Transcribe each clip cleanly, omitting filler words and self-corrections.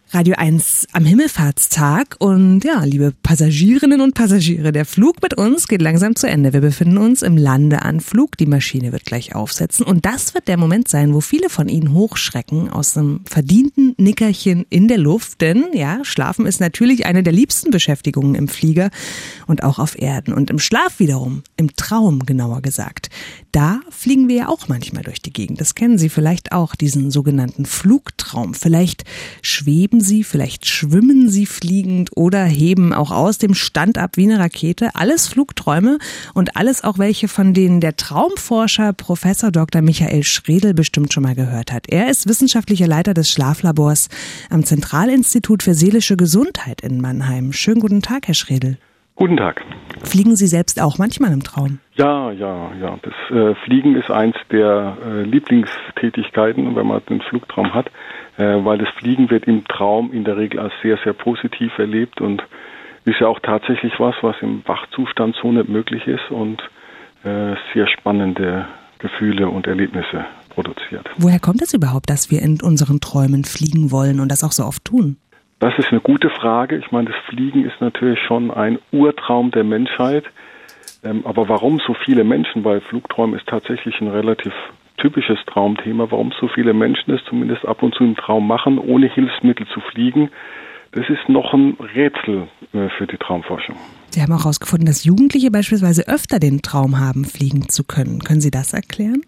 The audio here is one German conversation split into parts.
Radio 1 am Himmelfahrtstag und ja, liebe Passagierinnen und Passagiere, der Flug mit uns geht langsam zu Ende. Wir befinden uns im Landeanflug, die Maschine wird gleich aufsetzen und das wird der Moment sein, wo viele von Ihnen hochschrecken aus einem verdienten Nickerchen in der Luft, denn ja, Schlafen ist natürlich eine der liebsten Beschäftigungen im Flieger und auch auf Erden und im Schlaf wiederum, im Traum genauer gesagt, da fliegen wir ja auch manchmal durch die Gegend. Das kennen Sie vielleicht auch, diesen sogenannten Flugtraum. Vielleicht schweben Sie, vielleicht schwimmen Sie fliegend oder heben auch aus dem Stand ab wie eine Rakete. Alles Flugträume und alles auch welche, von denen der Traumforscher Professor Dr. Michael Schredl bestimmt schon mal gehört hat. Er ist wissenschaftlicher Leiter des Schlaflabors am Zentralinstitut für seelische Gesundheit in Mannheim. Schönen guten Tag, Herr Schredl. Guten Tag. Fliegen Sie selbst auch manchmal im Traum? Ja. Das Fliegen ist eins der Lieblingstätigkeiten, wenn man den Flugtraum hat, weil das Fliegen wird im Traum in der Regel als sehr, sehr positiv erlebt und ist ja auch tatsächlich was im Wachzustand so nicht möglich ist und sehr spannende Gefühle und Erlebnisse produziert. Woher kommt es überhaupt, dass wir in unseren Träumen fliegen wollen und das auch so oft tun? Das ist eine gute Frage. Ich meine, das Fliegen ist natürlich schon ein Urtraum der Menschheit. Aber warum so viele Menschen, weil Flugträumen ist tatsächlich ein relativ typisches Traumthema, warum so viele Menschen es zumindest ab und zu im Traum machen, ohne Hilfsmittel zu fliegen, das ist noch ein Rätsel für die Traumforschung. Sie haben auch herausgefunden, dass Jugendliche beispielsweise öfter den Traum haben, fliegen zu können. Können Sie das erklären?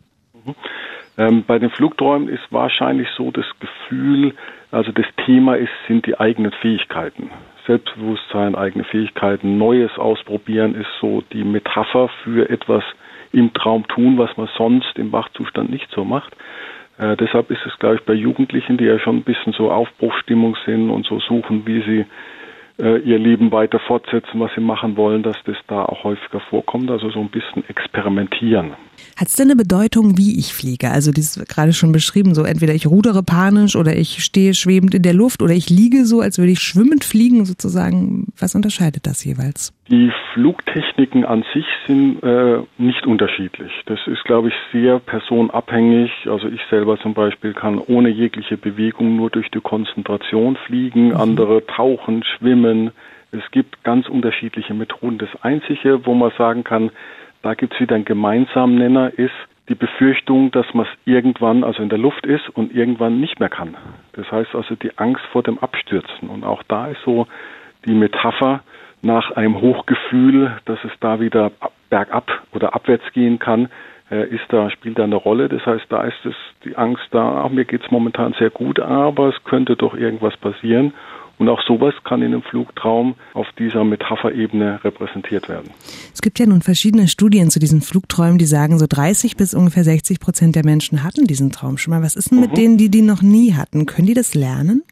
Bei den Flugträumen ist wahrscheinlich so das Gefühl, also das Thema sind die eigenen Fähigkeiten. Selbstbewusstsein, eigene Fähigkeiten, Neues ausprobieren ist so die Metapher für etwas im Traum tun, was man sonst im Wachzustand nicht so macht. Deshalb ist es, glaube ich, bei Jugendlichen, die ja schon ein bisschen so Aufbruchsstimmung sind und so suchen, wie sie ihr Leben weiter fortsetzen, was sie machen wollen, dass das da auch häufiger vorkommt, also so ein bisschen experimentieren. Hat es denn eine Bedeutung, wie ich fliege? Also das ist gerade schon beschrieben, so entweder ich rudere panisch oder ich stehe schwebend in der Luft oder ich liege so, als würde ich schwimmend fliegen sozusagen. Was unterscheidet das jeweils? Die Flugtechniken an sich sind nicht unterschiedlich. Das ist, glaube ich, sehr personabhängig. Also ich selber zum Beispiel kann ohne jegliche Bewegung nur durch die Konzentration fliegen, andere tauchen, schwimmen. Es gibt ganz unterschiedliche Methoden. Das Einzige, wo man sagen kann, da gibt es wieder einen gemeinsamen Nenner, ist die Befürchtung, dass man es irgendwann, also in der Luft ist und irgendwann nicht mehr kann. Das heißt also die Angst vor dem Abstürzen. Und auch da ist so die Metapher nach einem Hochgefühl, dass es da wieder bergab oder abwärts gehen kann, spielt da eine Rolle. Das heißt, da ist es die Angst da, mir geht es momentan sehr gut, aber es könnte doch irgendwas passieren. Und auch sowas kann in einem Flugtraum auf dieser Metapherebene repräsentiert werden. Es gibt ja nun verschiedene Studien zu diesen Flugträumen, die sagen, so 30 bis ungefähr 60% der Menschen hatten diesen Traum schon mal. Was ist denn mit denen, die noch nie hatten? Können die das lernen?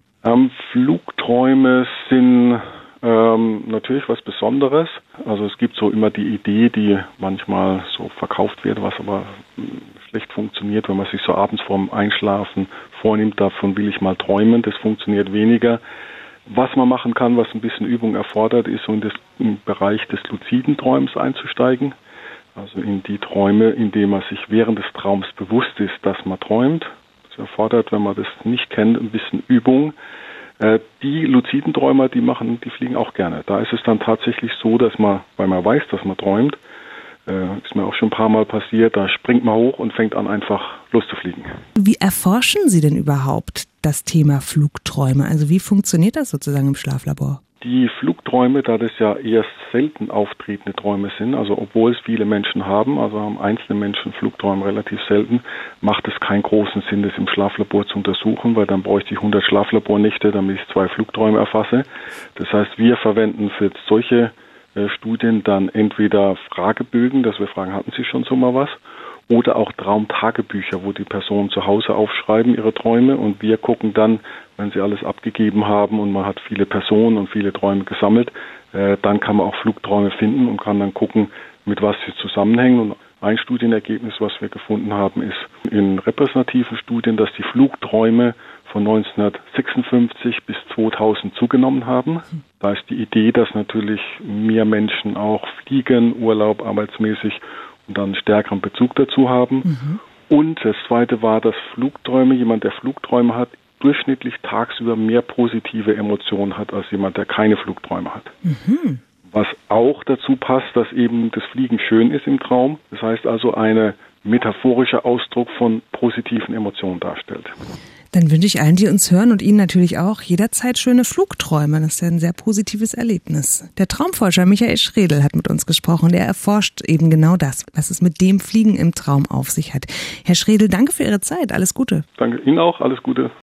Flugträume sind natürlich was Besonderes. Also es gibt so immer die Idee, die manchmal so verkauft wird, was aber schlecht funktioniert, wenn man sich so abends vorm Einschlafen vornimmt, davon will ich mal träumen. Das funktioniert weniger. Was man machen kann, was ein bisschen Übung erfordert, ist so in den Bereich des luziden Träums einzusteigen. Also in die Träume, in denen man sich während des Traums bewusst ist, dass man träumt. Das erfordert, wenn man das nicht kennt, ein bisschen Übung. Die luziden Träumer, die fliegen auch gerne. Da ist es dann tatsächlich so, dass man, weil man weiß, dass man träumt, ist mir auch schon ein paar Mal passiert, da springt man hoch und fängt an, einfach loszufliegen. Wie erforschen Sie denn überhaupt das Thema Flugträume? Also wie funktioniert das sozusagen im Schlaflabor? Die Flugträume, da das ja eher selten auftretende Träume sind, also obwohl es viele Menschen haben, also haben einzelne Menschen Flugträume relativ selten, macht es keinen großen Sinn, das im Schlaflabor zu untersuchen, weil dann bräuchte ich 100 Schlaflabornächte, damit ich 2 Flugträume erfasse. Das heißt, wir verwenden für solche Studien dann entweder Fragebögen, dass wir fragen, hatten Sie schon so mal was? Oder auch Traumtagebücher, wo die Personen zu Hause aufschreiben ihre Träume und wir gucken dann, wenn sie alles abgegeben haben und man hat viele Personen und viele Träume gesammelt, dann kann man auch Flugträume finden und kann dann gucken, mit was sie zusammenhängen. Und ein Studienergebnis, was wir gefunden haben, ist in repräsentativen Studien, dass die Flugträume von 1956 bis 2000 zugenommen haben. Da ist die Idee, dass natürlich mehr Menschen auch fliegen, Urlaub, arbeitsmäßig und dann einen stärkeren Bezug dazu haben. Und das Zweite war, dass Flugträume, jemand, der Flugträume hat, durchschnittlich tagsüber mehr positive Emotionen hat als jemand, der keine Flugträume hat. Mhm. Was auch dazu passt, dass eben das Fliegen schön ist im Traum. Das heißt also, eine metaphorischer Ausdruck von positiven Emotionen darstellt. Dann wünsche ich allen, die uns hören und Ihnen natürlich auch, jederzeit schöne Flugträume. Das ist ja ein sehr positives Erlebnis. Der Traumforscher Michael Schredl hat mit uns gesprochen. Der erforscht eben genau das, was es mit dem Fliegen im Traum auf sich hat. Herr Schredl, danke für Ihre Zeit. Alles Gute. Danke Ihnen auch. Alles Gute.